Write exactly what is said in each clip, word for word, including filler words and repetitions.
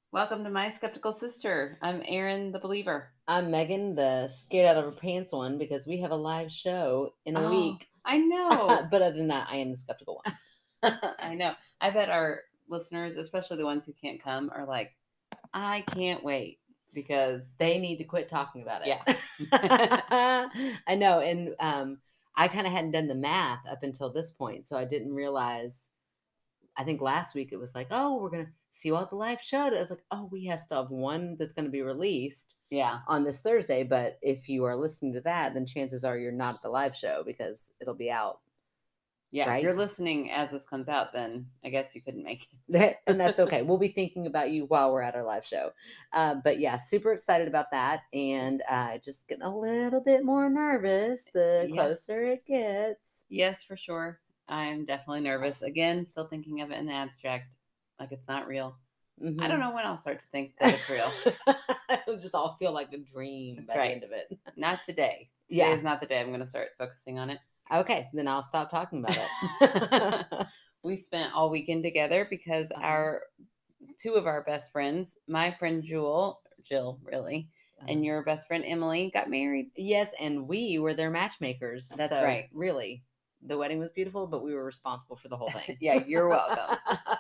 Welcome to My Skeptical Sister. I'm Erin the Believer. I'm Megan, the scared out of her pants one, because we have a live show in a Oh, week. I know. But other than that, I am the skeptical one. I know. I bet our listeners, especially the ones who can't come, are like, I can't wait because They need to quit talking about it. Yeah. I know. And um, I kind of hadn't done the math up until this point. So I didn't realize, I think last week it was like, oh, we're going to see you at the live show. I was like, oh, we have still have one that's going to be released yeah, on this Thursday. But if you are listening to that, then chances are you're not at the live show because it'll be out. yeah. If Right? you're listening as this comes out, then I guess you couldn't make it. And that's okay. We'll be thinking about you while we're at our live show. Uh, but yeah, super excited about that. And uh, just getting a little bit more nervous the Yeah. closer it gets. Yes, for sure. I'm definitely nervous. Again, still thinking of it in the abstract, like it's not real. Mhm. I don't know when I'll start to think that it's real. It'll just all feel like a dream That's by right. the end of it. Not today. Today Yeah. is not the day I'm going to start focusing on it. Okay, then I'll stop talking about it. We spent all weekend together because Uh-huh. our two of our best friends, my friend Jewel, Jill, really, and Uh-huh. your best friend Emily, got married. Yes, and we were their matchmakers. That's so right. Really, the wedding was beautiful, but we were responsible for the whole thing. Yeah, you're welcome.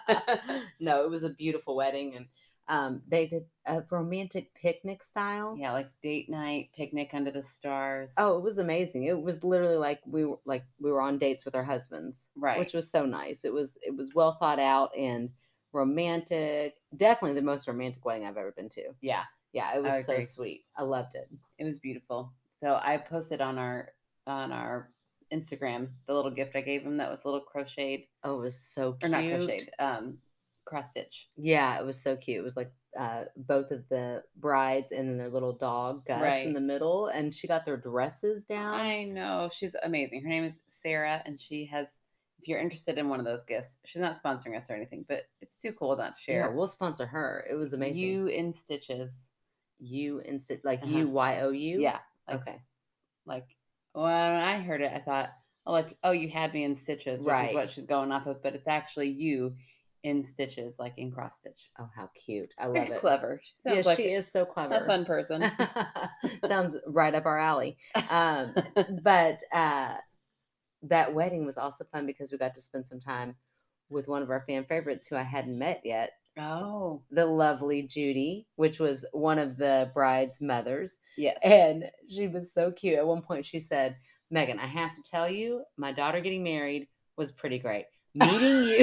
No, it was a beautiful wedding, and um, they did a romantic picnic style. Yeah, like date night, picnic under the stars. Oh, it was amazing. It was literally like we were like we were on dates with our husbands, Right. which was so nice. It was it was well thought out and romantic. Definitely the most romantic wedding I've ever been to. Yeah, Yeah, it was I so agree. sweet. I loved it. It was beautiful. So I posted on our on our Instagram the little gift I gave him that was a little crocheted, Oh, it was so or cute. not crocheted, um, cross stitch. Yeah, it was so cute. It was like uh, both of the brides and then their little dog Gus Right. in the middle, and she got their dresses down. I know, she's amazing. Her name is Sarah, and she has. If you're interested in one of those gifts, she's not sponsoring us or anything, but it's too cool not to share. Yeah, we'll sponsor her. It was amazing. You in stitches. You instant like Uh-huh. U Y O U. Yeah. Like, Okay. Like when I heard it, I thought, oh, like oh, you had me in stitches, which Right. is what she's going off of, but it's actually you in stitches, like in cross stitch. Oh, how cute! I Very love it. clever. She sounds Yeah, like she is so clever. a fun person. Sounds right up our alley. Um, but uh, that wedding was also fun because we got to spend some time with one of our fan favorites who I hadn't met yet. Oh, The lovely Judy, which was one of the bride's mothers. yes. And she was so cute. At one point, she said, Megan, I have to tell you, my daughter getting married was pretty great. Meeting you.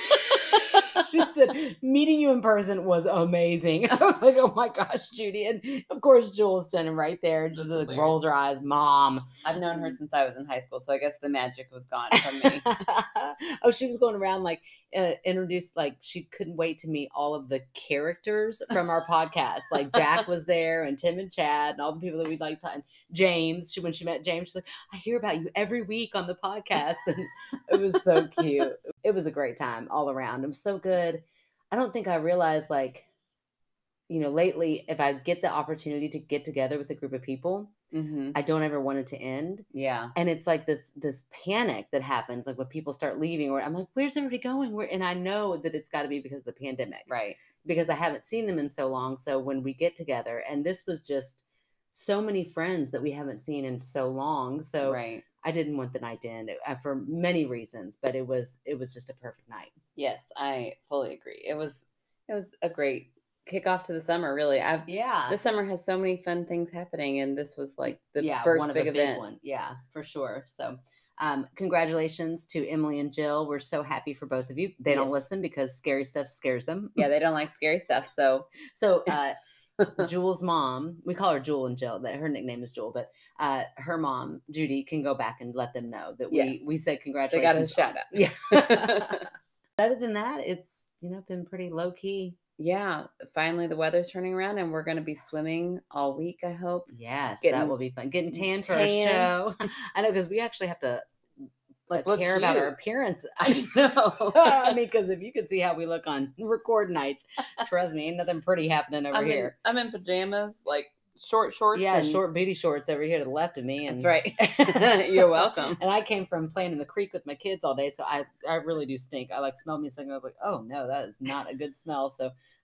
She said, meeting you in person was amazing. I was like, oh my gosh, Judy. And of course, Jules standing right there, just like rolls her eyes, Mom. I've known her since I was in high school, so I guess the magic was gone from me. Oh, she was going around like uh, introduced, like she couldn't wait to meet all of the characters from our podcast. Like Jack was there, and Tim and Chad, and all the people that we'd like to. And James, she when she met James, she's like, I hear about you every week on the podcast, and it was so cute. It was a great time all around. It was so good. I don't think I realized, like, you know, lately, if I get the opportunity to get together with a group of people, Mm-hmm. I don't ever want it to end. Yeah. And it's like this this panic that happens, like when people start leaving, or I'm like, where's everybody going? Where? And I know that it's got to be because of the pandemic, Right. because I haven't seen them in so long. So when we get together, and this was just so many friends that we haven't seen in so long. So Right. I didn't want the night to end uh, for many reasons, but it was it was just a perfect night. Yes, I fully agree. It was it was a great kickoff to the summer, really. I've Yeah. This summer has so many fun things happening, and this was like the yeah, first one of big a event. big one. Yeah, for sure. So um, congratulations to Emily and Jill. We're so happy for both of you. They don't Yes. listen because scary stuff scares them. Yeah, they don't like scary stuff, so So uh, Jewel's mom, we call her Jewel and Jill. That her nickname is Jewel, but uh, her mom Judy can go back and let them know that we Yes. we said they congratulations. got a shout out. Yeah. Other than that, it's you know been pretty low key. Yeah, finally the weather's turning around, and we're going to be swimming all week, I hope. Yes, that Getting will be fun. Getting tan for our tan. show. I know, because we actually have to Like, uh, look care about our cute. appearance. I know. I mean, because if you could see how we look on record nights, trust me, ain't nothing pretty happening over I'm in, here. I'm in pajamas, like short shorts. Yeah, and short booty shorts over here to the left of me. And That's right. You're welcome. And I came from playing in the creek with my kids all day, so I, I really do stink. I like smelled me something. I was like, oh no, that is not a good smell. So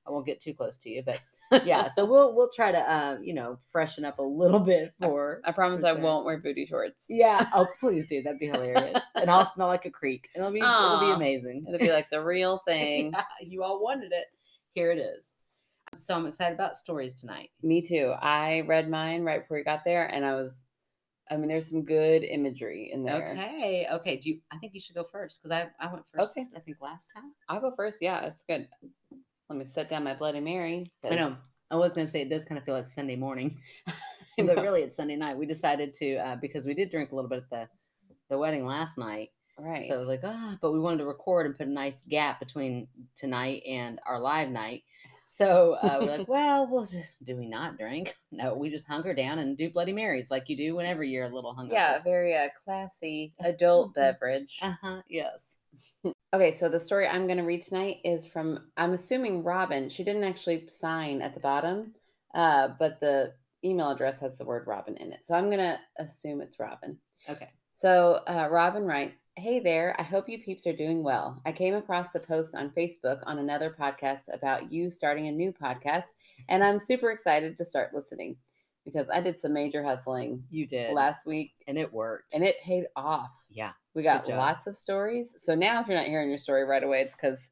I won't get too close to you, but yeah. So we'll we'll try to uh, you know, freshen up a little bit for. I promise for I Sarah. won't wear booty shorts. Yeah. Oh, please do. That'd be hilarious. And I'll smell like a creek. It'll be it'll be Aw, amazing. It'll be like the real thing. Yeah, you all wanted it. Here it is. So I'm excited about stories tonight. Me too. I read mine right before we got there, and I was, I mean, there's some good imagery in there. Okay. Okay. Do you? I think you should go first because I I went first. Okay. I think last time. I'll go first. Yeah, it's good. Let me set down my Bloody Mary. I know. I was going to say it does kind of feel like Sunday morning, but really it's Sunday night. We decided to uh, because we did drink a little bit at the the wedding last night. Right. So I was like, ah, but we wanted to record and put a nice gap between tonight and our live night. So uh, we're like, well, we'll just, do we not drink? No, we just hunker down and do Bloody Marys like you do whenever you're a little hungover. Yeah, a very uh, classy adult beverage. Uh huh. Yes. Okay, so the story I'm going to read tonight is from, I'm assuming Robin. She didn't actually sign at the bottom, uh, but the email address has the word Robin in it. So I'm going to assume it's Robin. Okay. So uh, Robin writes, "Hey there, I hope you peeps are doing well. I came across a post on Facebook on another podcast about you starting a new podcast, and I'm super excited to start listening because I did some major hustling You did. last week, and it worked. and it paid off. Yeah. We got Good job. lots of stories. So now if you're not hearing your story right away, it's because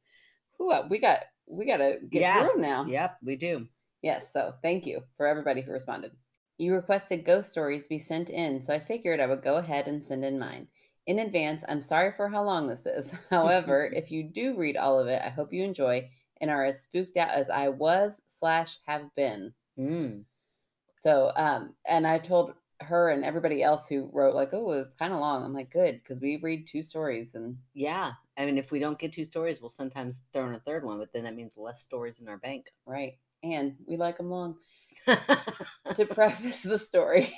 we got we got to get Yeah. through them now. Yep, we do. Yes, so thank you for everybody who responded. You requested ghost stories be sent in, so I figured I would go ahead and send in mine. In advance, I'm sorry for how long this is. However, if you do read all of it, I hope you enjoy and are as spooked out as I was slash have been. Mm. So, um, and I told her and everybody else who wrote like, oh, it's kind of long. I'm like, good, because we read two stories and Yeah. I mean, if we don't get two stories, we'll sometimes throw in a third one, but then that means less stories in our bank. right. And we like them long. To preface the story.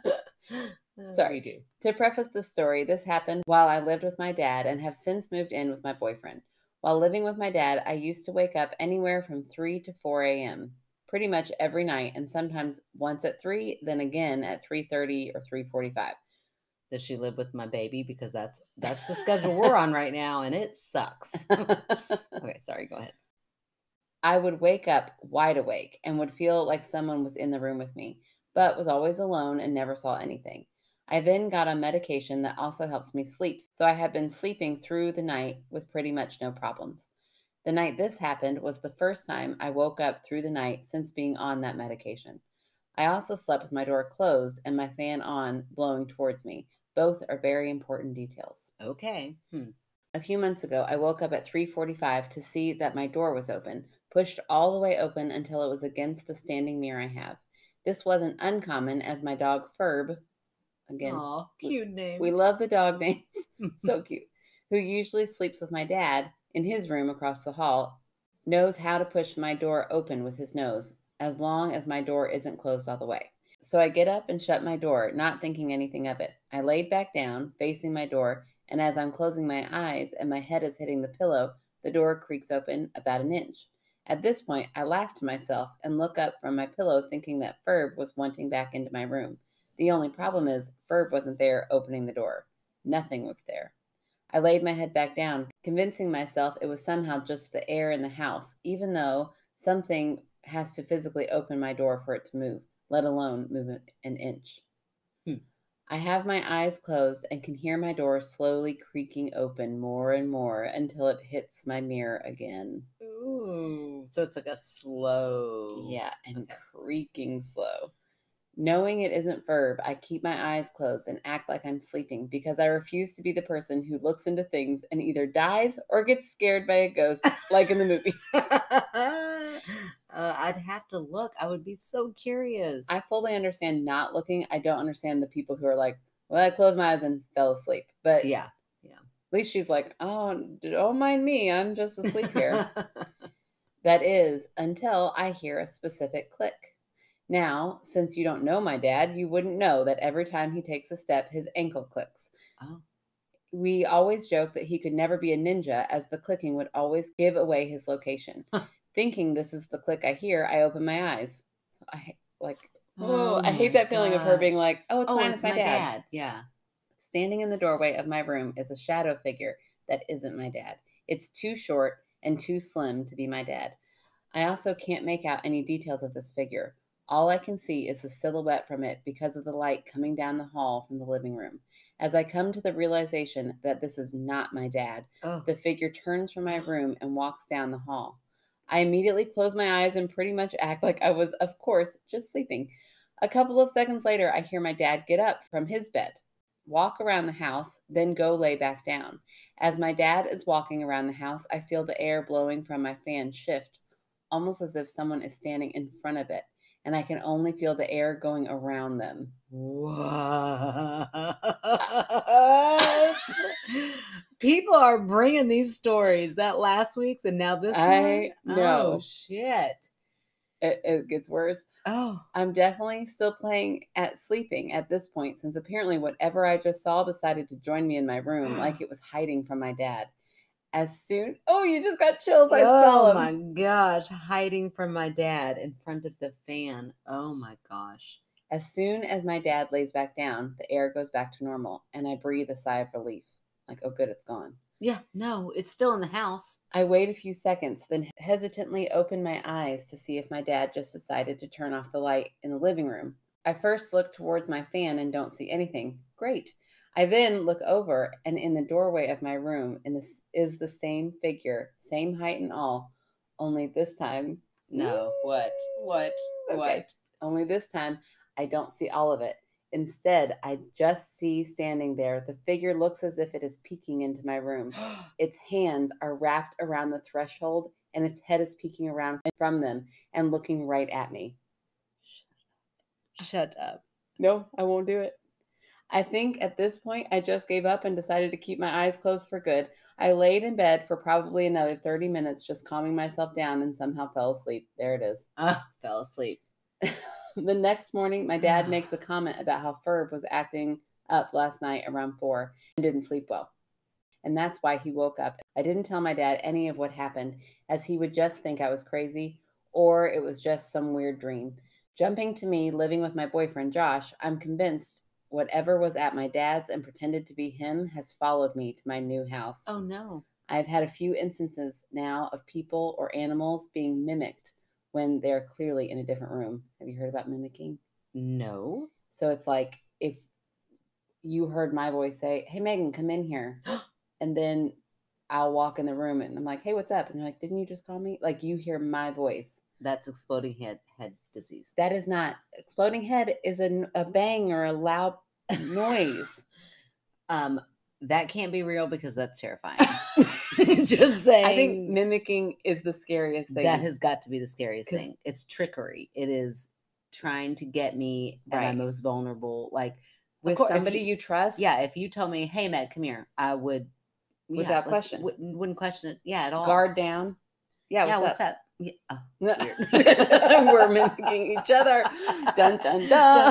Sorry. We do. To preface the story, this happened while I lived with my dad and have since moved in with my boyfriend. While living with my dad, I used to wake up anywhere from three to four a.m. pretty much every night, and sometimes once at three, then again at three thirty or three forty-five. Does she live with my baby? Because that's that's the schedule we're on right now, and it sucks. Okay, sorry, go ahead. I would wake up wide awake and would feel like someone was in the room with me, but was always alone and never saw anything. I then got on medication that also helps me sleep, so I had been sleeping through the night with pretty much no problems. The night this happened was the first time I woke up through the night since being on that medication. I also slept with my door closed and my fan on, blowing towards me. Both are very important details. Okay. Hmm. A few months ago, I woke up at three forty-five to see that my door was open, pushed all the way open until it was against the standing mirror I have. This wasn't uncommon as my dog Ferb, again, Aw, cute name. we love the dog names, so cute, who usually sleeps with my dad in his room across the hall, knows how to push my door open with his nose, as long as my door isn't closed all the way. So I get up and shut my door, not thinking anything of it. I laid back down, facing my door, and as I'm closing my eyes and my head is hitting the pillow, the door creaks open about an inch. At this point, I laugh to myself and look up from my pillow thinking that Ferb was wanting back into my room. The only problem is Ferb wasn't there opening the door. Nothing was there. I laid my head back down, convincing myself it was somehow just the air in the house, even though something has to physically open my door for it to move, let alone move an inch. Hmm. I have my eyes closed and can hear my door slowly creaking open more and more until it hits my mirror again. Ooh. So it's like a slow. Yeah, and Okay. creaking slow. Knowing it isn't Ferb, I keep my eyes closed and act like I'm sleeping because I refuse to be the person who looks into things and either dies or gets scared by a ghost, like in the movie. uh, I'd have to look. I would be so curious. I fully understand not looking. I don't understand the people who are like, well, I closed my eyes and fell asleep. But yeah. at least she's like, oh, don't mind me. I'm just asleep here. That is until I hear a specific click. Now, since you don't know my dad, you wouldn't know that every time he takes a step, his ankle clicks. Oh. We always joke that he could never be a ninja as the clicking would always give away his location. Huh. Thinking this is the click I hear, I open my eyes. I like, oh, Oh I hate my that feeling of her being gosh. like, oh, it's Oh, fine, it's it's my, my dad. dad. Yeah. Standing in the doorway of my room is a shadow figure that isn't my dad. It's too short and too slim to be my dad. I also can't make out any details of this figure. All I can see is the silhouette from it because of the light coming down the hall from the living room. As I come to the realization that this is not my dad, Oh. the figure turns from my room and walks down the hall. I immediately close my eyes and pretty much act like I was, of course, just sleeping. A couple of seconds later, I hear my dad get up from his bed, walk around the house, then go lay back down. As my dad is walking around the house, I feel the air blowing from my fan shift, almost as if someone is standing in front of it, and I can only feel the air going around them. What? People are bringing these stories. That last week's and now this I one. know. Oh shit. It, it gets worse. Oh. I'm definitely still playing at sleeping at this point, since apparently whatever I just saw decided to join me in my room like it was hiding from my dad. As soon, oh, you just got chills. I saw Oh him. my gosh, hiding from my dad in front of the fan. Oh my gosh. As soon as my dad lays back down, the air goes back to normal, and I breathe a sigh of relief. Like, oh, good, it's gone. Yeah, no, it's still in the house. I wait a few seconds, then hesitantly open my eyes to see if my dad just decided to turn off the light in the living room. I first look towards my fan and don't see anything. Great. I then look over, and in the doorway of my room in this is the same figure, same height and all, only this time. No, what? What? Okay. What? Only this time, I don't see all of it. Instead, I just see standing there. The figure looks as if it is peeking into my room. Its hands are wrapped around the threshold, and its head is peeking around from them and looking right at me. Shut up. No, I won't do it. I think at this point, I just gave up and decided to keep my eyes closed for good. I laid in bed for probably another thirty minutes, just calming myself down, and somehow fell asleep. There it is. Ah, fell asleep. The next morning, my dad makes a comment about how Ferb was acting up last night around four and didn't sleep well. And that's why he woke up. I didn't tell my dad any of what happened, as he would just think I was crazy or it was just some weird dream. Jumping to me living with my boyfriend, Josh, I'm convinced whatever was at my dad's and pretended to be him has followed me to my new house. Oh, no. I've had a few instances now of people or animals being mimicked when they're clearly in a different room. Have you heard about mimicking? No. So it's like if you heard my voice say, "Hey, Megan, come in here." And then I'll walk in the room and I'm like, "Hey, what's up?" And you're like, "Didn't you just call me?" Like you hear my voice. That's exploding head head disease. That is not. Exploding head is a, a bang or a loud noise. Um, that can't be real because that's terrifying. Just saying. I think mimicking is the scariest thing. That has got to be the scariest 'Cause- thing. It's trickery. It is trying to get me at my Right. most vulnerable. Like with course, if somebody you- you, trust. yeah, if you told me, "Hey, Meg, come here," I would yeah, Without like, question. wouldn't, wouldn't question it. Yeah, at all. Guard down. Yeah. yeah, What's, what's up? up? Yeah, oh, We're mimicking each other. Dun dun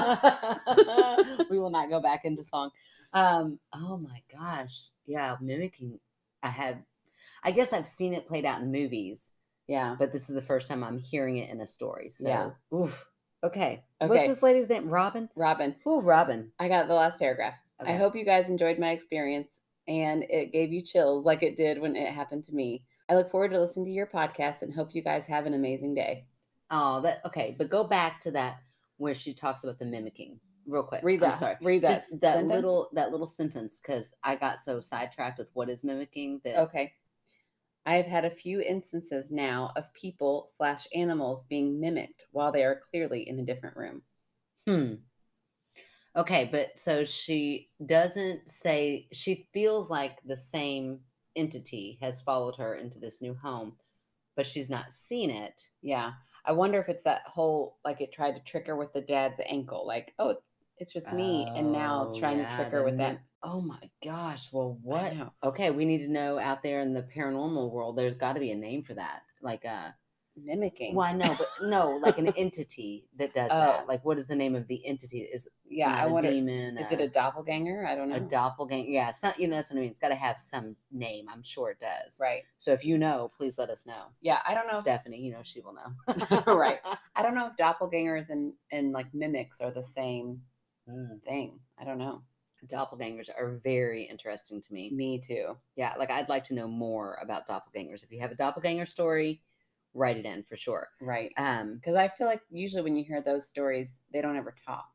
dun. We will not go back into song. Um, oh my gosh. Yeah, mimicking. I have I guess I've seen it played out in movies, Yeah. but this is the first time I'm hearing it in a story. So Yeah. oof. Okay. Okay. What's this lady's name? Robin? Robin, Oh, Robin. I got the last paragraph. Okay. I hope you guys enjoyed my experience and it gave you chills like it did when it happened to me. I look forward to listening to your podcast and hope you guys have an amazing day. Oh, that okay, but go back to that where she talks about the mimicking real quick. Read I'm that. sorry. Read that. Just that sentence. little that little sentence because I got so sidetracked with what is mimicking that Okay. I have had a few instances now of people slash animals being mimicked while they are clearly in a different room. Hmm. Okay, but so she doesn't say she feels like the same entity has followed her into this new home, but she's not seen it. Yeah. I wonder if it's that whole, like it tried to trick her with the dad's ankle. Like, oh, it's just me. And now it's Oh, trying yeah, to trick her the with mim- that. Oh my gosh. Well, what? know. Okay, we need to know out there in the paranormal world, there's got to be a name for that. Like a Mimicking. well, I know, but no, like an entity that does Oh. that. Like, what is the name of the entity? Is Yeah. not I a wonder. demon? Is it a doppelganger? I don't know. a doppelganger? Yeah, it's not. You know, that's what I mean. It's got to have some name. I'm sure it does. Right. So if you know, please let us know. Yeah. I don't know. Stephanie, you know, she will know. Right. I don't know if doppelgangers and, and like mimics are the same Mm. thing. I don't know. Doppelgangers are very interesting to me. Me too. Yeah, like I'd like to know more about doppelgangers. If you have a doppelganger story, write it in for sure. Right. Um, Because I feel like usually when you hear those stories, they don't ever talk.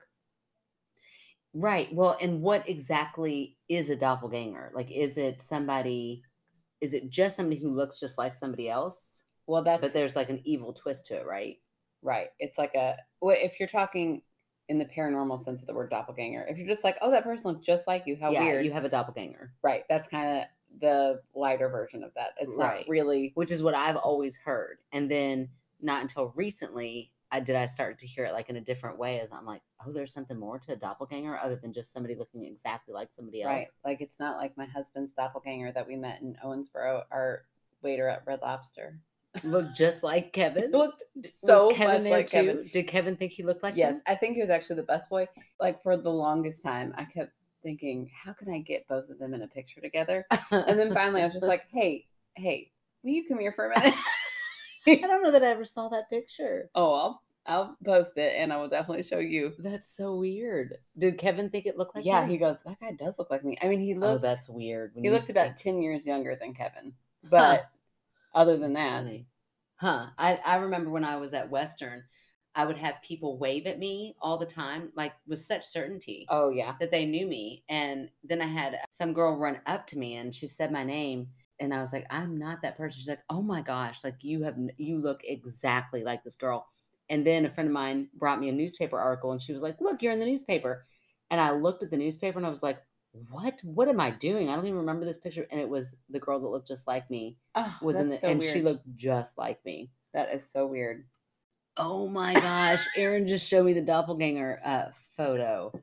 right. Well, and what exactly is a doppelganger? Like, is it somebody, is it just somebody who looks just like somebody else? Well, that's But there's like an evil twist to it, right? right. It's like a, well, if you're talking in the paranormal sense of the word doppelganger, if you're just like, oh, that person looks just like you, how yeah, weird. you have a doppelganger. Right. That's kind of the lighter version of that. It's Right. not really. Which is what I've always heard. And then not until recently I did I start to hear it like in a different way as I'm like, oh, there's something more to a doppelganger other than just somebody looking exactly like somebody else. Right. Like it's not like my husband's doppelganger that we met in Owensboro, our waiter at Red Lobster. Looked just like Kevin. Looked so was Kevin much there like too? Kevin. Did Kevin think he looked like Yes, him? I think he was actually the best boy. Like for the longest time, I kept thinking, how can I get both of them in a picture together? And then finally, I was just like, hey, hey, will you come here for a minute? I don't know that I ever saw that picture. Oh, I'll I'll post it, and I will definitely show you. That's so weird. Did Kevin think it looked like Yeah, him? he goes, that guy does look like me. I mean, he looked. Oh, that's weird. When he you looked about think- ten years younger than Kevin, but other than That's that, funny. Huh. I, I remember when I was at Western, I would have people wave at me all the time, like with such certainty oh yeah, that they knew me. And then I had some girl run up to me and she said my name. And I was like, I'm not that person. She's like, oh my gosh, like you have, you look exactly like this girl. And then a friend of mine brought me a newspaper article and she was like, look, you're in the newspaper. And I looked at the newspaper and I was like, what? What am I doing? I don't even remember this picture. And it was the girl that looked just like me. oh, Was in the, that's so and weird. she looked just like me. That is so weird. Oh my gosh, Aaron just showed me the doppelganger uh, photo.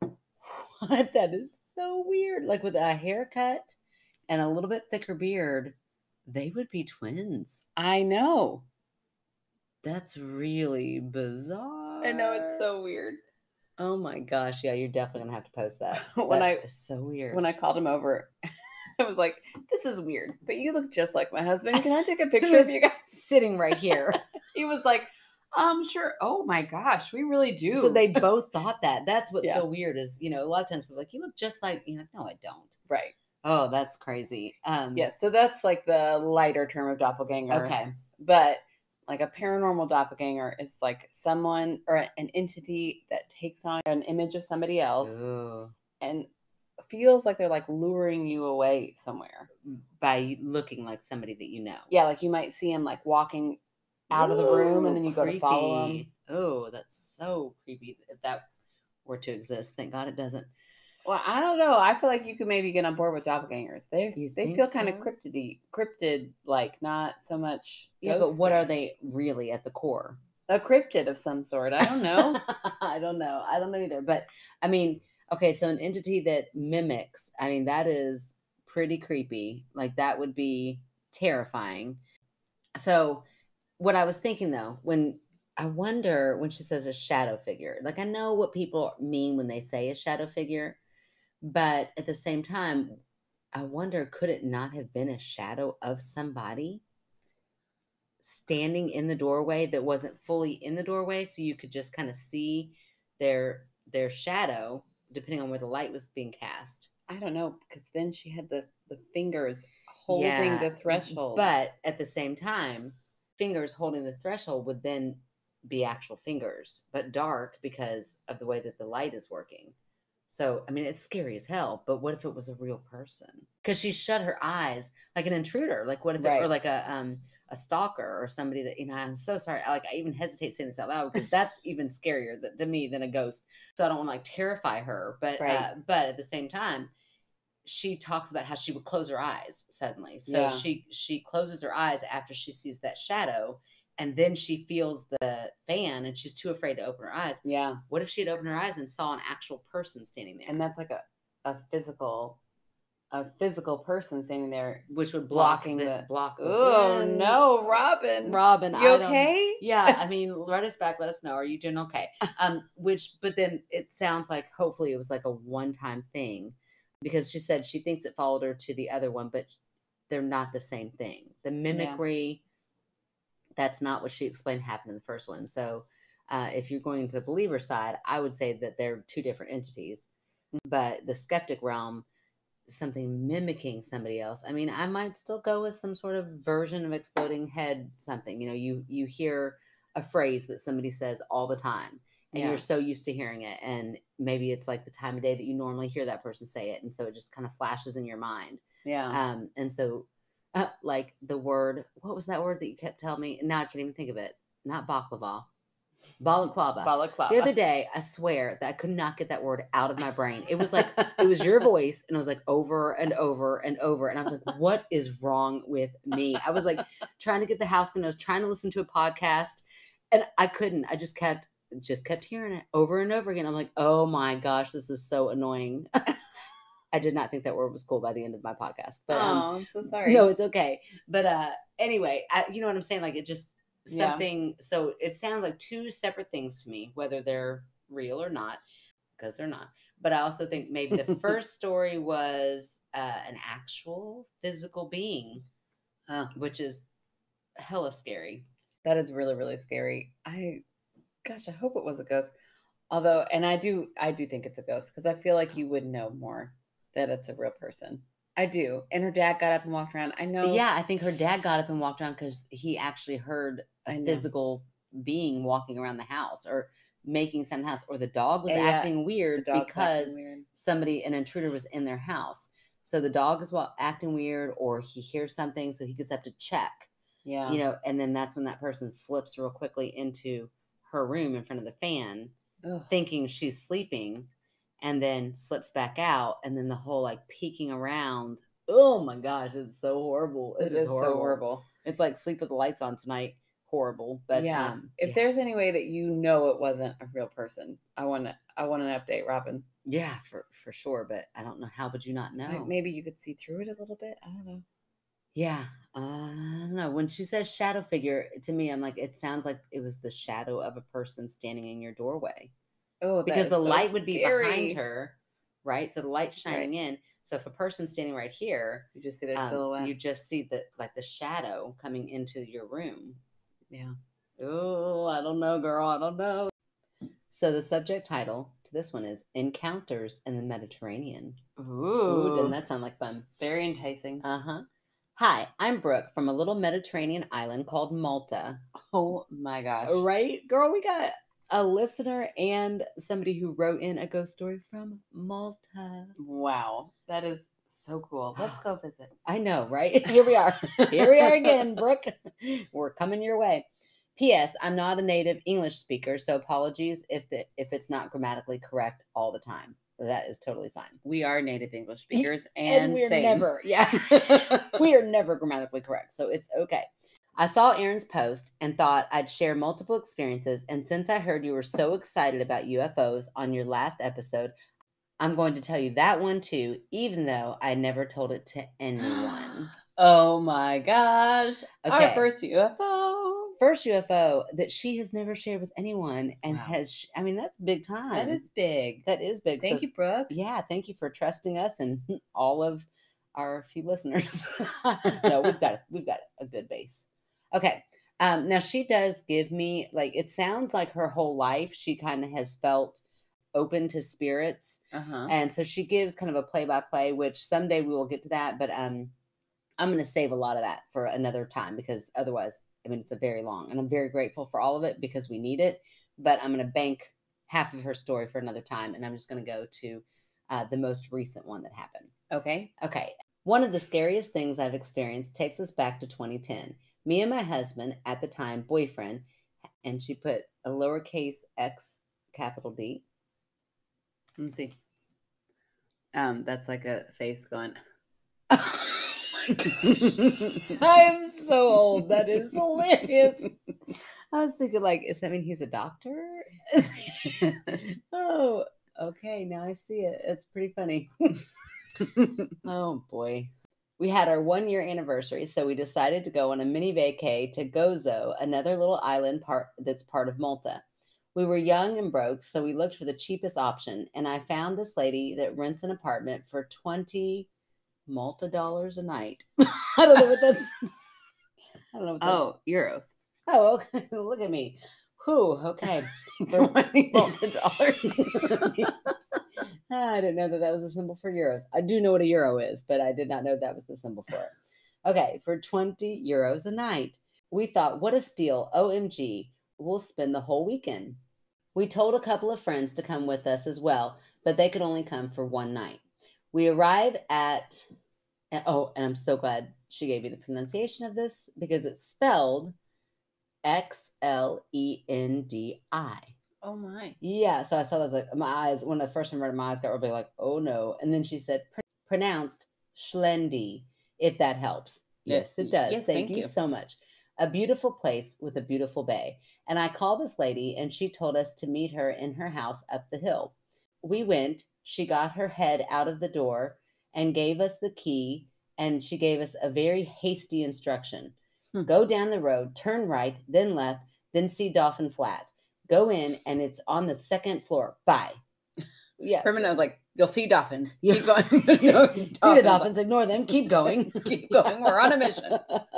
What? That is so weird. Like with a haircut and a little bit thicker beard, they would be twins. I know. That's really bizarre. I know it's so weird. Oh my gosh, yeah, you're definitely gonna have to post that. When That I is so weird. when I called him over, I was like, "This is weird, but you look just like my husband. Can I take a Who picture is of you guys?" sitting right here. He was like, "Um, sure. Oh my gosh, we really do." So they both thought that. That's what's Yeah. so weird is, you know, a lot of times people are like, you look just like, you know, no, I don't. right. Oh, that's crazy. Um, Yeah. So that's like the lighter term of doppelganger. Okay. But like a paranormal doppelganger is like someone or an entity that takes on an image of somebody else Ooh. and feels like they're like luring you away somewhere. By looking like somebody that you know. Yeah, like you might see him like walking out of the room and then you go to follow him. Oh, that's so creepy if that were to exist. Thank God it doesn't. Well, I don't know. I feel like you could maybe get on board with doppelgangers. They You they think feel kind of so? cryptidy, cryptid like, not so much. Yeah, but what are ghosty. they really at the core? A cryptid of some sort. I don't know. I don't know. I don't know either. But I mean, okay, so an entity that mimics, I mean, that is pretty creepy. Like that would be terrifying. So what I was thinking though, when I wonder when she says a shadow figure, like I know what people mean when they say a shadow figure, but at the same time, I wonder, could it not have been a shadow of somebody standing in the doorway that wasn't fully in the doorway, so you could just kind of see their their shadow depending on where the light was being cast? I don't know, because then she had the the fingers holding Yeah, the threshold. But at the same time, fingers holding the threshold would then be actual fingers, but dark because of the way that the light is working. So, I mean, it's scary as hell, but what if it was a real person? Because she shut her eyes like an intruder. Like, what if it, or Right. like a um a stalker or somebody that, you know, I'm so sorry. I, like, I even hesitate saying this out loud because that's even scarier th- to me than a ghost. So I don't want to like terrify her, but Right. uh, but at the same time, she talks about how she would close her eyes suddenly. So Yeah. she she closes her eyes after she sees that shadow, and then she feels the fan, and she's too afraid to open her eyes. Yeah. What if she had opened her eyes and saw an actual person standing there? And that's like a, a physical a physical person standing there. which would block blocking the, the- block. the Oh wind. no, Robin. Robin, You I don't- okay? Yeah, I mean, write us back. Let us know. Are you doing okay? Um, which, but then it sounds like hopefully it was like a one-time thing, because she said she thinks it followed her to the other one, but they're not the same thing. The mimicry, that's not what she explained happened in the first one. So, uh, if you're going to the believer side, I would say that they're two different entities. But the skeptic realm, something mimicking somebody else. I mean, I might still go with some sort of version of exploding head something. You know, you you hear a phrase that somebody says all the time and Yeah. you're so used to hearing it, and maybe it's like the time of day that you normally hear that person say it, and so it just kind of flashes in your mind. Yeah. Um and so uh, like the word, what was that word that you kept telling me? Now I can't even think of it. Not baklava. Balaclava. Balaclava. The other day, I swear that I could not get that word out of my brain. It was like, it was your voice, and it was like over and over and over. And I was like, what is wrong with me? I was like trying to get the house, and I was trying to listen to a podcast, and I couldn't. I just kept, just kept hearing it over and over again. I'm like, oh my gosh, this is so annoying. I did not think that word was cool by the end of my podcast. But oh, um, I'm so sorry. no, it's okay. But uh, anyway, I, you know what I'm saying? Like, it just, Yeah. something, so it sounds like two separate things to me, whether they're real or not, because they're not. But I also think maybe the first story was uh, an actual physical being, Huh. which is hella scary. That is really, really scary. I, gosh, I hope it was a ghost. Although, and I do, I do think it's a ghost because I feel like you would know more that it's a real person. I do. And her dad got up and walked around. I know. Yeah, I think her dad got up and walked around because he actually heard I a know. physical being walking around the house or making some house, or the dog was Yeah, acting weird the dog's because acting weird. somebody, an intruder, was in their house. So the dog is wa- acting weird, or he hears something, so he gets up to check. Yeah. You know, and then that's when that person slips real quickly into her room in front of the fan, Ugh. thinking she's sleeping, and then slips back out, and then the whole like peeking around. Oh my gosh, it's so horrible. It, It is is horrible. so horrible. It's like Sleep with the Lights On Tonight. Horrible. But yeah. um, if yeah. there's any way that you know it wasn't a real person, I want to, I want an update, Robin. Yeah, for for sure. But I don't know. How would you not know? Like maybe you could see through it a little bit. I don't know. Yeah. Uh, no. When she says shadow figure, to me, I'm like, it sounds like it was the shadow of a person standing in your doorway. Oh, Because the so light would be scary. behind her, right? So the light's shining right in. So if a person's standing right here, you just see their um, silhouette. you just see the like the shadow coming into your room. Yeah. Oh, I don't know, girl. I don't know. So the subject title to this one is Encounters in the Mediterranean. Ooh, Ooh, doesn't that sound like fun? Very enticing. Uh huh. Hi, I'm Brooke from a little Mediterranean island called Malta. Oh my gosh. Right, girl, we got a listener and somebody who wrote in a ghost story from Malta. Wow. That is so cool. Let's go visit. I know, right? Here we are. Here we are again, Brooke. We're coming your way. P S. I'm not a native English speaker, so apologies if the if it's not grammatically correct all the time. That is totally fine. We are native English speakers, and, and we're same. never, yeah, we are never grammatically correct, so it's okay. I saw Erin's post and thought I'd share multiple experiences, and since I heard you were so excited about U F Os on your last episode, I'm going to tell you that one too, even though I never told it to anyone. Oh my gosh. Okay. Our first U F O. First U F O that she has never shared with anyone, and Wow. has, I mean, that's big time. That is big. That is big. Thank So, you, Brooke. Yeah, thank you for trusting us and all of our few listeners. No, we've got we've got a good base. Okay. Um, now she does give me, like, it sounds like her whole life she kind of has felt open to spirits. Uh-huh. And so she gives kind of a play-by-play, which someday we will get to that, but um I'm going to save a lot of that for another time, because otherwise, I mean, it's a very long, and I'm very grateful for all of it because we need it, but I'm going to bank half of her story for another time, and I'm just going to go to uh, the most recent one that happened. Okay. Okay. One of the scariest things I've experienced takes us back to twenty ten. Me and my husband, at the time, boyfriend, and she put a lowercase x, capital D. Let me see. Um, that's like a face going. I am so old. That is hilarious. I was thinking, like, does that mean he's a doctor? Oh, okay. Now I see it. It's pretty funny. Oh, boy. We had our one year anniversary, so we decided to go on a mini vacay to Gozo, another little island part that's part of Malta. We were young and broke, so we looked for the cheapest option, and I found this lady that rents an apartment for twenty Malta dollars a night. I don't know what that's. I don't know what that's. Oh, euros. Oh, okay. Look at me. Whew, okay. twenty Malta dollars. I didn't know that that was a symbol for euros. I do know what a euro is, but I did not know that was the symbol for it. Okay, for twenty euros a night. We thought, what a steal. O M G. We'll spend the whole weekend. We told a couple of friends to come with us as well, but they could only come for one night. We arrive at, oh, and I'm so glad she gave me the pronunciation of this because it's spelled X L E N D I. Oh my. Yeah, so I saw that, like, my eyes, when the first time I read it, my eyes got really like, oh no. And then she said, pr- pronounced Schlendy, if that helps. Yes, it does. Yes, thank, thank you, you. so much. A beautiful place with a beautiful bay. And I called this lady, and she told us to meet her in her house up the hill. We went. She got her head out of the door and gave us the key, and she gave us a very hasty instruction. Hmm. Go down the road, turn right, then left, then see Dolphin Flat. Go in, and it's on the second floor. Bye. Yeah. For a minute, I was like, you'll see dolphins. Yeah. Keep going. No, see the dolphins, ignore them, keep going. Keep going. We're on a mission.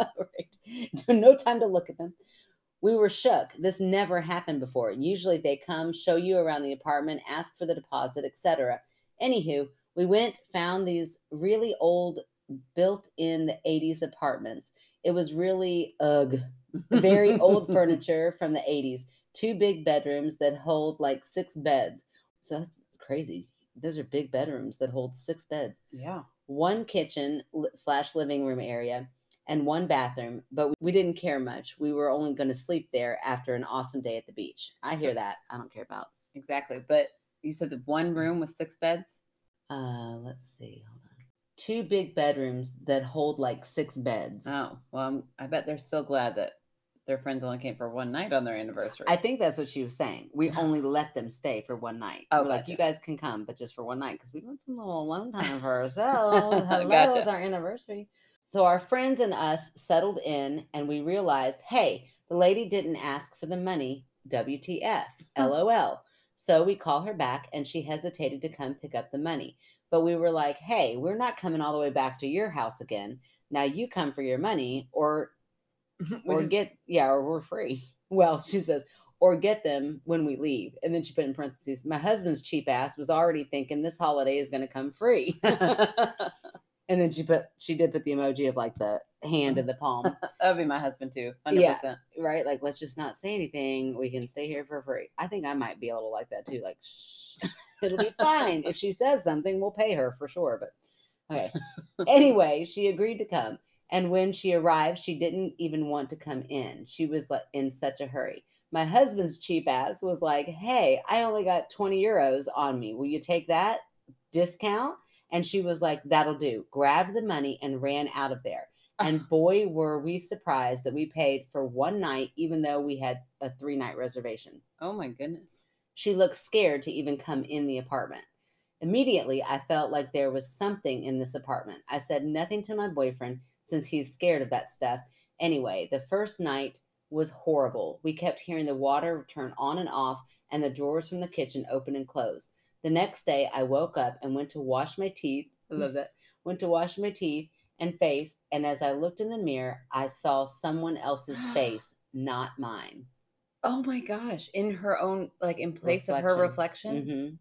Right. No time to look at them. We were shook. This never happened before. Usually they come, show you around the apartment, ask for the deposit, et cetera. Anywho, we went, found these really old, built in the eighties apartments. It was really, ugh, very old furniture from the eighties. Two big bedrooms that hold like six beds. So that's crazy. Those are big bedrooms that hold six beds. Yeah. One kitchen slash living room area and one bathroom, but we didn't care much. We were only going to sleep there after an awesome day at the beach. I hear that. I don't care about. Exactly. But you said the one room with six beds? Uh, let's see. Hold on. Two big bedrooms that hold like six beds. Oh, well, I'm, I bet they're still glad that their friends only came for one night on their anniversary. I think that's what she was saying. We only let them stay for one night. Oh, We're like, gotcha. you guys can come, but just for one night because we want some little alone time for ourselves. Hello, Gotcha. it's our anniversary. So our friends and us settled in, and we realized, hey, the lady didn't ask for the money. W T F, LOL. So we call her back, and she hesitated to come pick up the money. But we were like, hey, we're not coming all the way back to your house again. Now you come for your money, or or just, get, yeah, or we're free. Well, she says, or get them when we leave. And then she put in parentheses, my husband's cheap ass was already thinking this holiday is going to come free. And then she put, she did put the emoji of like the hand in the palm. That would be my husband too. one hundred percent. Yeah, right? Like, let's just not say anything. We can stay here for free. I think I might be a little like that too. Like, shh, it'll be fine. If she says something, we'll pay her for sure. But okay. Anyway, she agreed to come. And when she arrived, she didn't even want to come in. She was like in such a hurry. My husband's cheap ass was like, hey, I only got twenty euros on me. Will you take that discount? And she was like, that'll do. Grabbed the money and ran out of there. And boy, were we surprised that we paid for one night, even though we had a three night reservation. Oh my goodness. She looked scared to even come in the apartment. Immediately, I felt like there was something in this apartment. I said nothing to my boyfriend since he's scared of that stuff. Anyway, the first night was horrible. We kept hearing the water turn on and off and the drawers from the kitchen open and close. The next day, I woke up and went to wash my teeth. I love that. Went to wash my teeth and face, and as I looked in the mirror, I saw someone else's face, not mine. Oh my gosh. In her own, like in place reflection. of her reflection? Mm-hmm.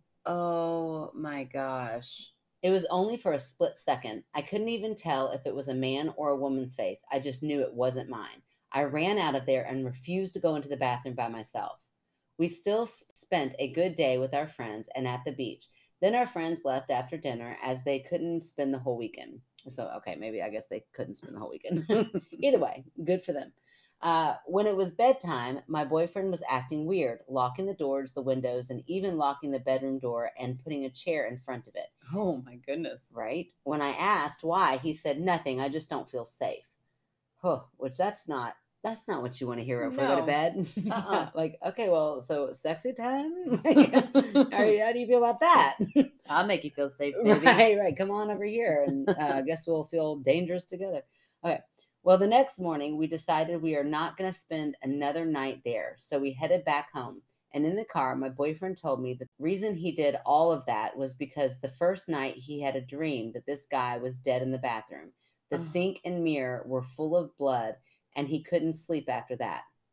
Oh my gosh. It was only for a split second. I couldn't even tell if it was a man or a woman's face. I just knew it wasn't mine. I ran out of there and refused to go into the bathroom by myself. We still spent a good day with our friends and at the beach. Then our friends left after dinner as they couldn't spend the whole weekend. So, okay, maybe I guess they couldn't spend the whole weekend. Either way, good for them. Uh, when it was bedtime, my boyfriend was acting weird, locking the doors, the windows, and even locking the bedroom door and putting a chair in front of it. Oh, my goodness. Right? When I asked why, he said, nothing. I just don't feel safe. Huh, which that's not. That's not what you want to hear before no. you go to bed. Uh-uh. Yeah, like, okay, well, so sexy time? how, how do you feel about that? I'll make you feel safe, baby. Right, right. Come on over here, and uh, I guess we'll feel dangerous together. Okay. Well, the next morning, we decided we are not going to spend another night there. So we headed back home. And in the car, my boyfriend told me the reason he did all of that was because the first night he had a dream that this guy was dead in the bathroom. The oh. sink and mirror were full of blood, and he couldn't sleep after that.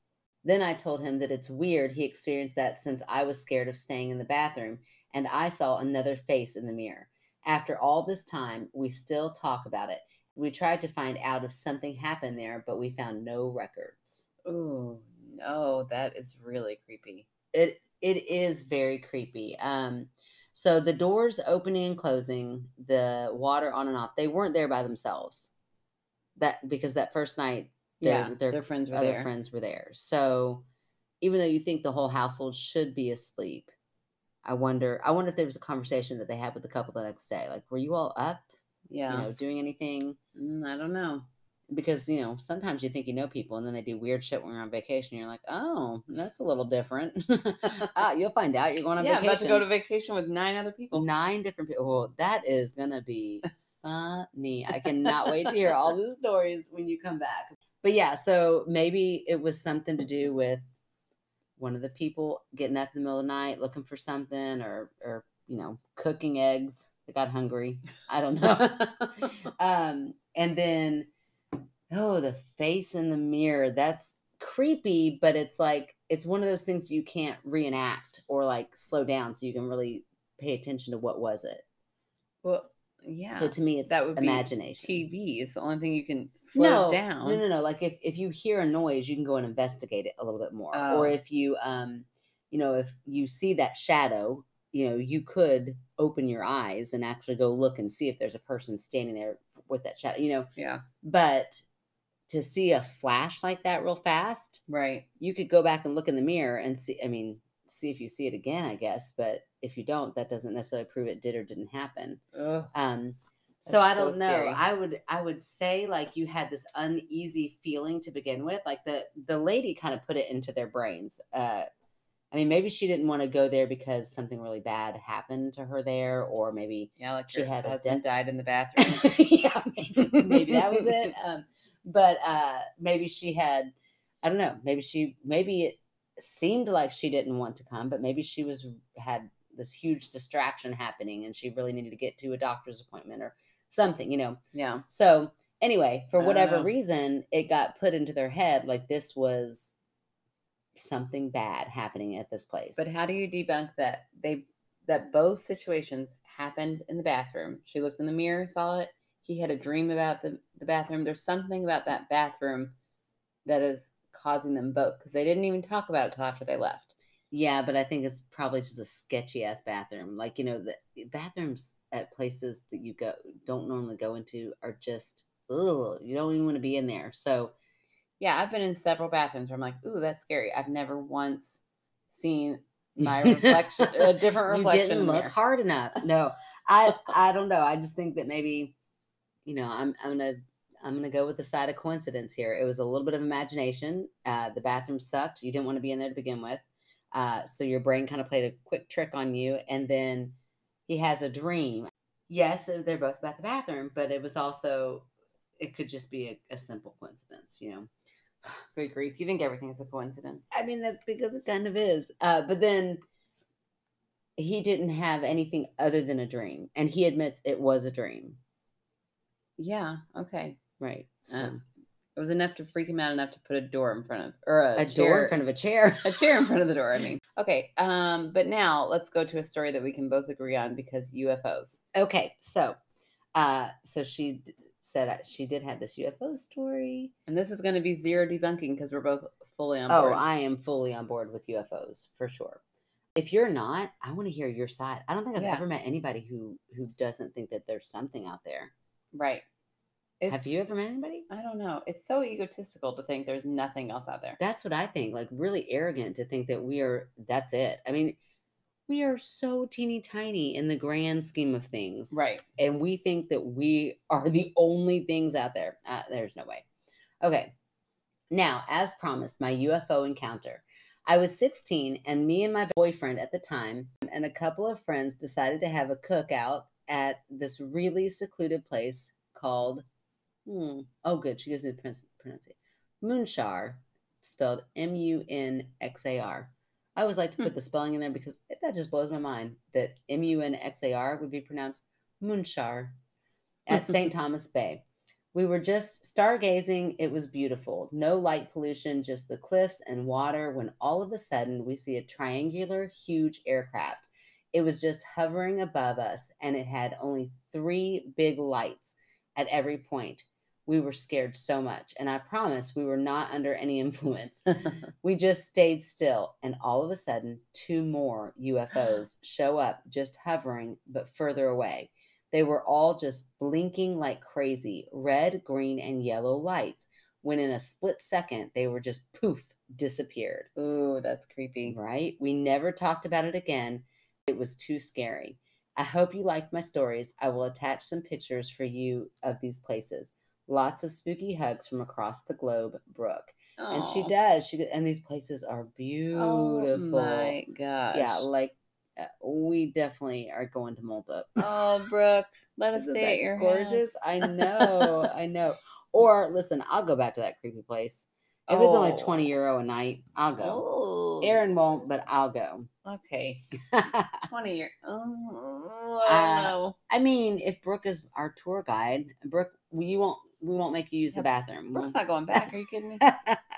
Then I told him that it's weird he experienced that since I was scared of staying in the bathroom and I saw another face in the mirror. After all this time, we still talk about it. We tried to find out if something happened there, but we found no records. Oh, no, that is really creepy. It it is very creepy. Um, so the doors opening and closing, the water on and off, they weren't there by themselves. That because that first night, their Yeah, their their friends were other there. friends were there. So even though you think the whole household should be asleep, I wonder. I wonder if there was a conversation that they had with the couple the next day. Like, were you all up? You Yeah. know, doing anything? Mm, I don't know. Because, you know, sometimes you think you know people and then they do weird shit when you're on vacation. You're like, oh, that's a little different. Ah, you'll find out you're going on Yeah, I'm vacation. about to go to vacation with nine other people. Nine different people. Well, that is going to be funny. I cannot wait to hear all the stories when you come back. But yeah, so maybe it was something to do with one of the people getting up in the middle of the night looking for something, or, or you know, cooking eggs. They got hungry. I don't know. um, and then, oh, the face in the mirror. That's creepy, but it's like, it's one of those things you can't reenact or like slow down so you can really pay attention to what was it. Well, yeah. So to me, it's that would imagination. be T V is the only thing you can slow no, down. No, no, no. Like if, if you hear a noise, you can go and investigate it a little bit more. Oh. Or if you, um, you know, if you see that shadow, you know, you could open your eyes and actually go look and see if there's a person standing there with that shadow, you know. Yeah. But to see a flash like that real fast, right? You could go back and look in the mirror and see. I mean, see if you see it again, I guess. But if you don't, that doesn't necessarily prove it did or didn't happen. Ugh. Um, so I don't so know. scary. I would I would say like you had this uneasy feeling to begin with. Like the the lady kind of put it into their brains. Uh, I mean, maybe she didn't want to go there because something really bad happened to her there, or maybe yeah, like she had a husband death. died in the bathroom. yeah, maybe, maybe that was it. Um, but uh, maybe she had, I don't know. Maybe she, maybe it seemed like she didn't want to come, but maybe she was had this huge distraction happening, and she really needed to get to a doctor's appointment or something, you know. Yeah. So anyway, for I don't whatever know. reason, it got put into their head like this was something bad happening at this place. But how do you debunk that they that both situations happened in the bathroom? She looked in the mirror, saw it. He had a dream about the, the bathroom. There's something about that bathroom that is causing them both, because they didn't even talk about it till after they left. Yeah, but I think it's probably just a sketchy ass bathroom. Like, you know, the bathrooms at places that you go don't normally go into are just, ugh, you don't even want to be in there. So yeah, I've been in several bathrooms where I'm like, ooh, that's scary. I've never once seen my reflection, a different reflection. You didn't in the look mirror. hard enough. No, I I don't know. I just think that maybe, you know, I'm I'm gonna I'm gonna go with the side of coincidence here. It was a little bit of imagination. Uh, the bathroom sucked. You didn't want to be in there to begin with. Uh, so your brain kind of played a quick trick on you, and then he has a dream. Yes, they're both about the bathroom, but it was also, it could just be a, a simple coincidence, you know. Good grief. You think everything's a coincidence. I mean, that's because it kind of is. Uh, but then he didn't have anything other than a dream, and he admits it was a dream. Yeah. Okay. Right. So. Uh, it was enough to freak him out enough to put a door in front of, or a, a chair, door in front of a chair. a chair in front of the door. I mean, okay. Um, but now let's go to a story that we can both agree on, because U F Os. Okay. So, uh, so she d- said she did have this U F O story, and this is going to be zero debunking because we're both fully on oh, board. Oh, I am fully on board with U F Os for sure. If you're not, I want to hear your side. I don't think I've Yeah. ever met anybody who who doesn't think that there's something out there. Right. It's, Have you ever met anybody? I don't know. It's so egotistical to think there's nothing else out there. That's what I think. Like really arrogant to think that we are, that's it. I mean, we are so teeny tiny in the grand scheme of things. Right. And we think that we are the only things out there. Uh, there's no way. Okay. Now, as promised, my U F O encounter. I was sixteen, and me and my boyfriend at the time and a couple of friends decided to have a cookout at this really secluded place called, hmm, oh, good. She gives me the pronunciation. Munxar, spelled M U N X A R. I always like to put hmm. the spelling in there because that just blows my mind that M U N X A R would be pronounced Munxar at Saint Thomas Bay. We were just stargazing. It was beautiful. No light pollution, just the cliffs and water, when all of a sudden we see a triangular, huge aircraft. It was just hovering above us, and it had only three big lights at every point. We were scared so much, and I promise we were not under any influence. We just stayed still, and all of a sudden, two more U F Os show up, just hovering, but further away. They were all just blinking like crazy, red, green, and yellow lights, when in a split second, they were just poof, disappeared. Ooh, that's creepy. Right? We never talked about it again. It was too scary. I hope you liked my stories. I will attach some pictures for you of these places. Lots of spooky hugs from across the globe, Brooke. And she Aw. does. She and these places are beautiful. Oh my gosh. Yeah, like uh, we definitely are going to Malta. Oh, Brooke, let us Isn't stay that at your gorgeous? house. I know, I know. Or listen, I'll go back to that creepy place. If it's only twenty Oh. euro a night, I'll go. Oh. Aaron won't, but I'll go. Okay. twenty years. Oh, Uh, I don't know. I mean, if Brooke is our tour guide, Brooke, we won't we won't make you use Yeah, the bathroom. Brooke's We'll- not going back. Are you kidding me?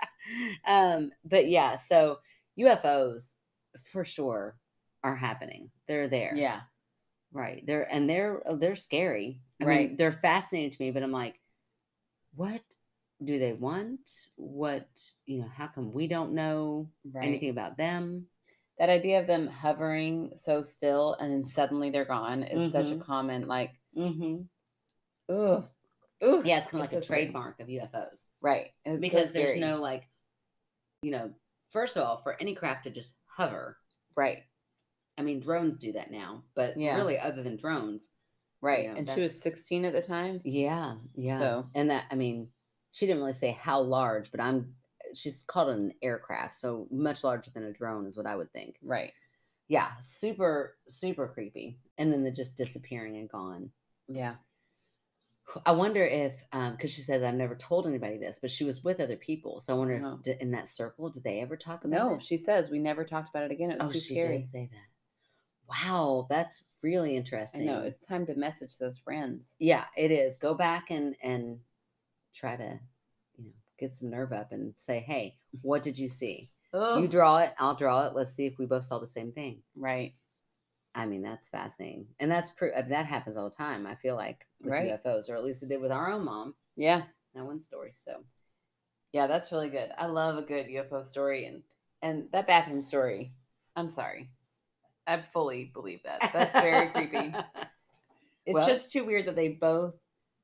um, but yeah, so U F Os for sure are happening. They're there. Yeah. Right. They're and they're they're scary. I Right. mean, they're fascinating to me, but I'm like, what do they want? What, you know, how come we don't know Right. anything about them? That idea of them hovering so still and then suddenly they're gone is such a Mhm. common, like, Mm-hmm. ooh, ooh. Yeah, it's kind of It's like a so scary. trademark of U F Os. Right. And it's so Because there's scary. no like, you know, first of all, for any craft to just hover, Right. I mean, drones do that now, but Yeah. really, other than drones, Right. you know, And she was that's- sixteen at the time. yeah, yeah. So- and that, I mean, she didn't really say how large, but I'm, she's called it an aircraft, so much larger than a drone is what I would think. Right. Yeah, super, super creepy. And then the just disappearing and gone. Yeah. I wonder if, um, because she says I've never told anybody this, but she was with other people. So I wonder No. if d- in that circle, did they ever talk about No, it? she says we never talked about it again. It was Oh, too she scary. did say that. Wow, that's really I interesting. know. It's time to message those friends. Yeah, it is. Go back and and try to, you know, get some nerve up and say, hey, what did you see? Oh, You draw it, I'll draw it. Let's see if we both saw the same thing. right. I mean, that's fascinating, and that's pr- that happens all the time. I feel like with Right. U F Os, or at least it did with our own mom. Yeah. That one story. So Yeah, that's really good. I love a good U F O story, and and that bathroom story. I'm sorry. I fully believe that. That's very creepy. It's Well- just too weird that they both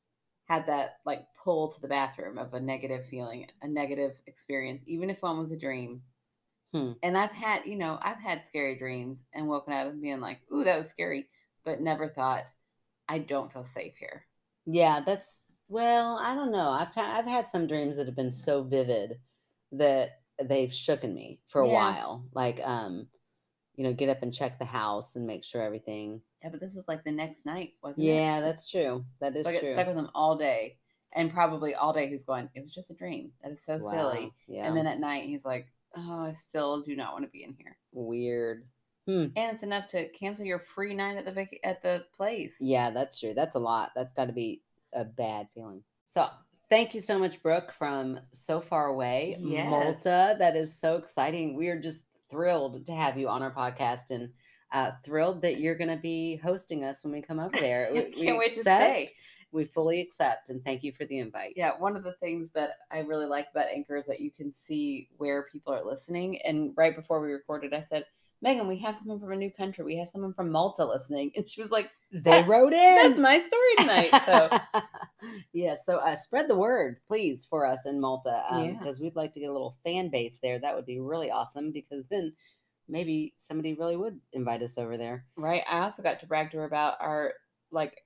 had that like pull to the bathroom of a negative feeling, a negative experience, even if one was a dream. Hmm. And I've had, you know, I've had scary dreams and woken up and being like, "Ooh, that was scary," but never thought I don't feel safe here. Yeah, that's well, I don't know. I've had, I've had some dreams that have been so vivid that they've shooken me for a Yeah. while. Like, um, you know, get up and check the house and make sure everything. Yeah, but this is like the next night, wasn't it? Yeah, that's true. That is So I get true. stuck with him all day, and probably all day he's going, "It was just a dream. That is so Wow, silly." yeah. And then at night he's like, "Oh, I still do not want to be in here." Weird. Hmm. And it's enough to cancel your free night at the vac- at the place. Yeah, that's true. That's a lot. That's got to be a bad feeling. So, thank you so much, Brooke, from so far away, Yes. Malta. That is so exciting. We are just thrilled to have you on our podcast, and uh, thrilled that you're going to be hosting us when we come over there. We, Can't we wait to accept. stay. We fully accept, and thank you for the invite. Yeah, one of the things that I really like about Anchor is that you can see where people are listening. And right before we recorded, I said, "Megan, we have someone from a new country. We have someone from Malta listening." And she was like, They wrote in. "That's my story tonight." So yeah, so uh, spread the word, please, for us in Malta, Yeah. because we'd like to get a little fan base there. That would be really awesome, because then maybe somebody really would invite us over there. right, I also got to brag to her about our like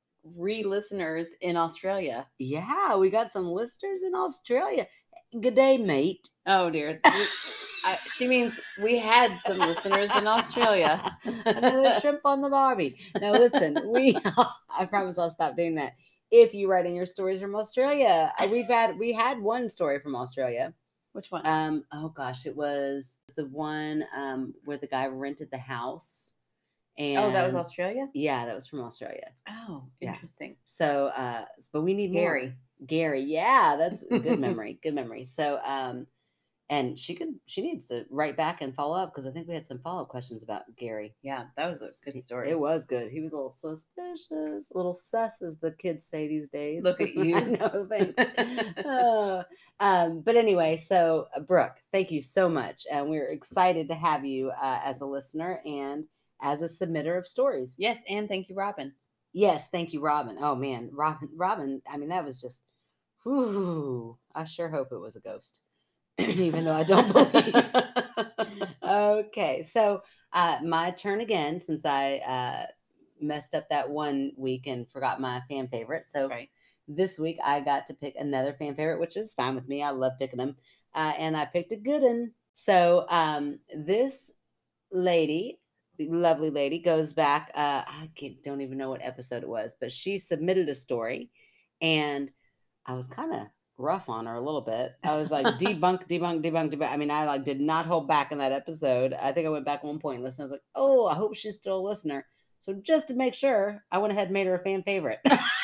re-listeners in Australia. Yeah, we got some listeners in Australia. Good day, mate. Oh dear, We- I, she means we had some listeners in Australia. Another shrimp on the Barbie. Now listen, we I promise I'll stop doing that. If you write in your stories from Australia, uh, we've had we had one story from Australia. Which one? Um, oh gosh, it was the one um where the guy rented the house. And oh, that was Australia. yeah, that was from Australia. Oh, Yeah. interesting. So uh but we need more. Gary. Gary. Yeah, that's a good memory. Good memory. So, um, and she could, she needs to write back and follow up because I think we had some follow up questions about Gary. Yeah, that was a good story. It was good. He was a little suspicious, a little sus, as the kids say these days. Look at you. I know, thanks. uh, um, but anyway, so uh, Brooke, thank you so much. And we're excited to have you uh, as a listener and as a submitter of stories. Yes, and thank you, Robin. Yes, thank you, Robin. Oh, man. Robin, Robin, I mean, that was just, whew, I sure hope it was a ghost. Even though I don't believe. Okay, so uh, my turn again since I uh, messed up that one week and forgot my fan favorite. So right. This week I got to pick another fan favorite, which is fine with me. I love picking them. Uh, and I picked a good one. So um, this lady, lovely lady, goes back. Uh, I can't, don't even know what episode it was, but she submitted a story. And I was kind of rough on her a little bit. I was like, debunk, debunk, debunk, debunk. I mean, I like did not hold back in that episode. I think I went back one point and listened. I was like, oh, I hope she's still a listener. So just to make sure, I went ahead and made her a fan favorite.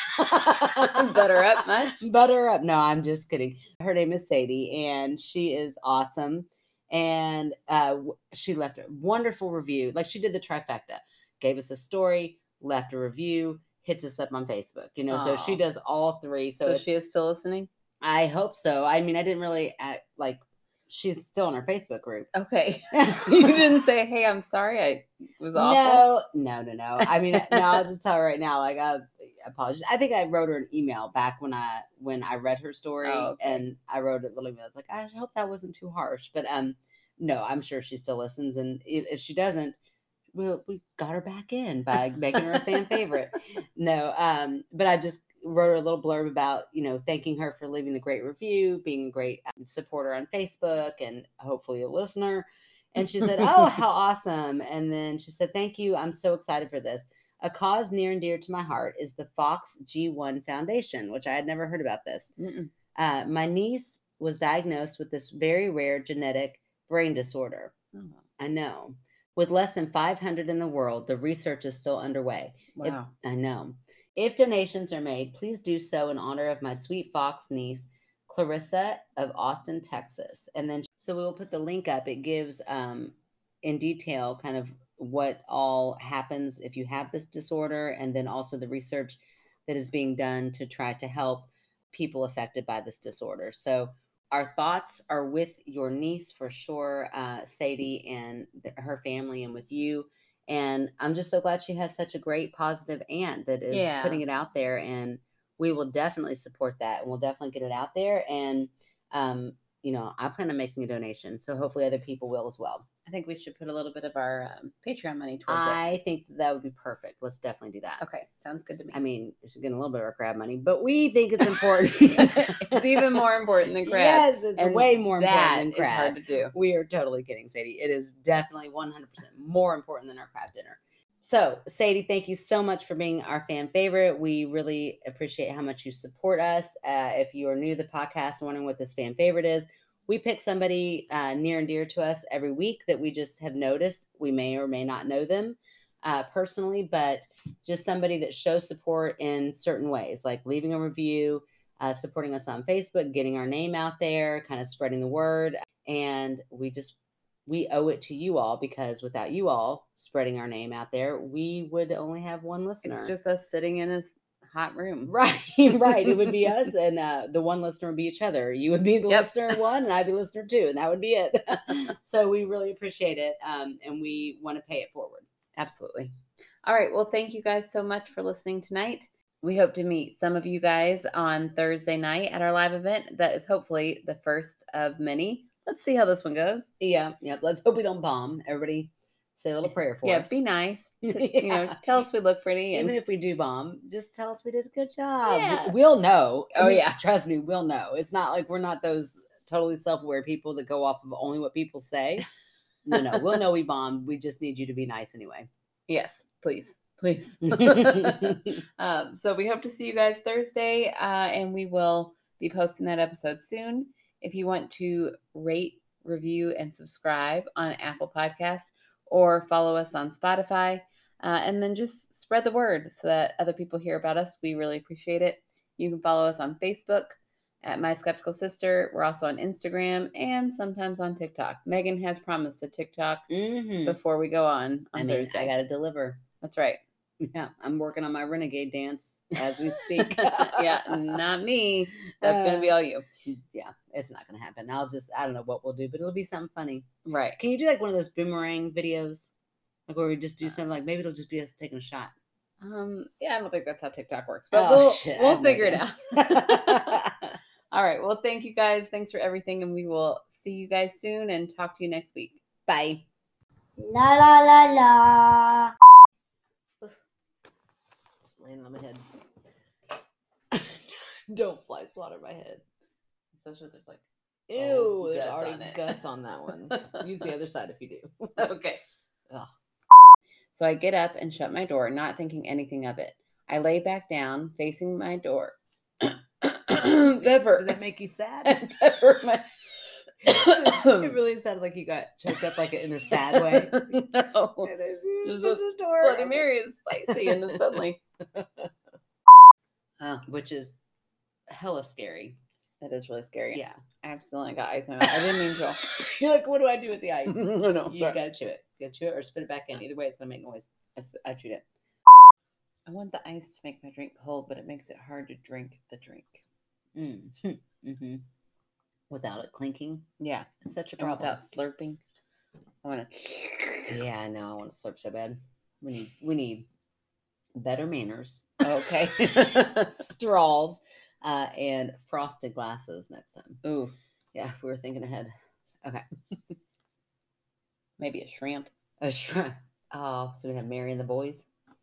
Butter up much? Butter up. No, I'm just kidding. Her name is Sadie, and she is awesome. And uh, she left a wonderful review. Like she did the trifecta. Gave us a story, left a review, hits us up on Facebook. You know, so she does all three. So, so she is still listening? I hope so. I mean, I didn't really act, like she's still in our Facebook group. Okay. You didn't say, hey, I'm sorry. I was awful. No, no, no, no. I mean, no, I'll just tell her right now, like, I apologize. I think I wrote her an email back when I, when I read her story oh, okay. and I wrote a little email. I was like, I hope that wasn't too harsh, but, um, no, I'm sure she still listens. And if, if she doesn't, we'll, we got her back in by making her a fan favorite. No. Um, but I just wrote her a little blurb about, you know, thanking her for leaving the great review, being a great supporter on Facebook and hopefully a listener. And she said, oh, how awesome. And then she said, thank you. I'm so excited for this. A cause near and dear to my heart is the Fox G one Foundation, which I had never heard about this. Uh, my niece was diagnosed with this very rare genetic brain disorder. Oh. I know. With less than five hundred in the world, the research is still underway. Wow. If, I know. If donations are made, please do so in honor of my sweet Fox niece, Clarissa of Austin, Texas. And then, so we'll put the link up. It gives um, in detail kind of what all happens if you have this disorder, and then also the research that is being done to try to help people affected by this disorder. So our thoughts are with your niece for sure, uh, Sadie, and th- her family, and with you. And I'm just so glad she has such a great positive aunt that is yeah. putting it out there. And we will definitely support that. And we'll definitely get it out there. And, um, you know, I plan on making a donation. So hopefully other people will as well. I think we should put a little bit of our um, Patreon money towards I it. I think that would be perfect. Let's definitely do that. Okay. Sounds good to me. I mean, she's getting a little bit of our crab money, but we think it's important. It's even more important than crab. Yes, it's and way more important than crab. crab. It's hard to do. We are totally kidding, Sadie. It is definitely one hundred percent more important than our crab dinner. So, Sadie, thank you so much for being our fan favorite. We really appreciate how much you support us. Uh, if you are new to the podcast and wondering what this fan favorite is, we pick somebody uh, near and dear to us every week that we just have noticed. We may or may not know them uh, personally, but just somebody that shows support in certain ways, like leaving a review, uh, supporting us on Facebook, getting our name out there, kind of spreading the word. And we just, we owe it to you all, because without you all spreading our name out there, we would only have one listener. It's just us sitting in a hot room. Right, right. It would be us, and uh, the one listener would be each other. You would be the Yep. listener one, and I'd be listener two, and that would be it. So we really appreciate it, um, and we want to pay it forward. Absolutely. All right. Well, thank you guys so much for listening tonight. We hope to meet some of you guys on Thursday night at our live event. That is hopefully the first of many. Let's see how this one goes. Yeah, yeah. Let's hope we don't bomb. Everybody say a little prayer for yeah, us. Yeah, be nice. To, yeah. You know, tell us we look pretty. And... Even if we do bomb, just tell us we did a good job. Yeah. We'll know. Oh, I mean, yeah. Trust me, we'll know. It's not like we're not those totally self-aware people that go off of only what people say. No, no. We'll know we bombed. We just need you to be nice anyway. Yes, please. Please. um, so we hope to see you guys Thursday, uh, and we will be posting that episode soon. If you want to rate, review, and subscribe on Apple Podcasts, or follow us on Spotify, uh, and then just spread the word so that other people hear about us. We really appreciate it. You can follow us on Facebook at My Skeptical Sister. We're also on Instagram and sometimes on TikTok. Megan has promised a TikTok Mm-hmm. before we go on on I mean, Thursday. I got to deliver. That's right. Yeah, I'm working on my renegade dance as we speak. Yeah, not me. That's going to be Uh, all you. Yeah, it's not going to happen. I'll just, I don't know what we'll do, but it'll be something funny. Right. Can you do like one of those boomerang videos? Like where we just do something like maybe it'll just be us taking a shot. Um, yeah, I don't think that's how TikTok works, but Oh, we'll, shit, I we'll have no figure it idea. out. All right. Well, thank you guys. Thanks for everything. And we will see you guys soon and talk to you next week. Bye. La la la la. Just laying on my head. Don't fly swatter my head. Especially if there's like, Ew, Oh, there's guts already on it. guts on that one. Use the other side if you do. okay. Ugh. So I get up and shut my door, not thinking anything of it. I lay back down, facing my door. Pepper. Did that make you sad? And Pepper my. It really sounded like you got choked up like in a sad way. No. And then, Just "Mister the Door." Bloody Mary is spicy, and then suddenly. Uh, which is hella scary. That is really scary. Yeah. I accidentally got ice in my mouth. I didn't mean to. You're like, what do I do with the ice? no, no. You sorry. gotta chew it. You gotta chew it or spit it back in. Either way, it's gonna make noise. I, sp- I chewed it. I want the ice to make my drink cold, but it makes it hard to drink the drink. Mm. Mm-hmm. Without it clinking. Yeah. It's such a And problem. without slurping. I want to. Yeah, I know. I want to slurp so bad. We need we need better manners. Okay. Straws. Uh, and frosted glasses next time. Ooh, Yeah, we were thinking ahead. Okay. maybe a shrimp. A shrimp. Oh, so we have Mary and the boys.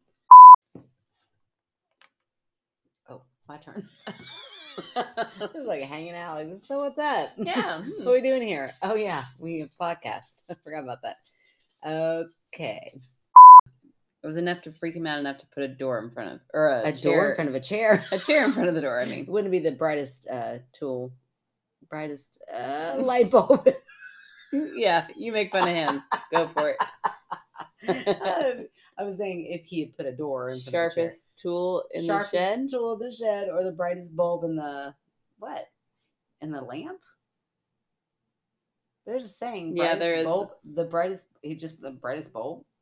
Oh, it's my turn. It was like hanging out. Like, so what's that? Yeah. What are we doing here? Oh yeah, we have podcasts. I forgot about that. Okay. It was enough to freak him out enough to put a door in front of, or a, A chair, door in front of a chair. a chair in front of the door. I It mean, wouldn't be the brightest uh, tool, brightest uh, light bulb. yeah, you make fun of him. Go for it. Um, I was saying if he had put a door in front of a chair. Sharpest tool in Sharpest the shed. tool in the shed, or the brightest bulb in the what? In the lamp? There's a saying. Yeah, brightest there is. Bulb, the brightest. He just the brightest bulb.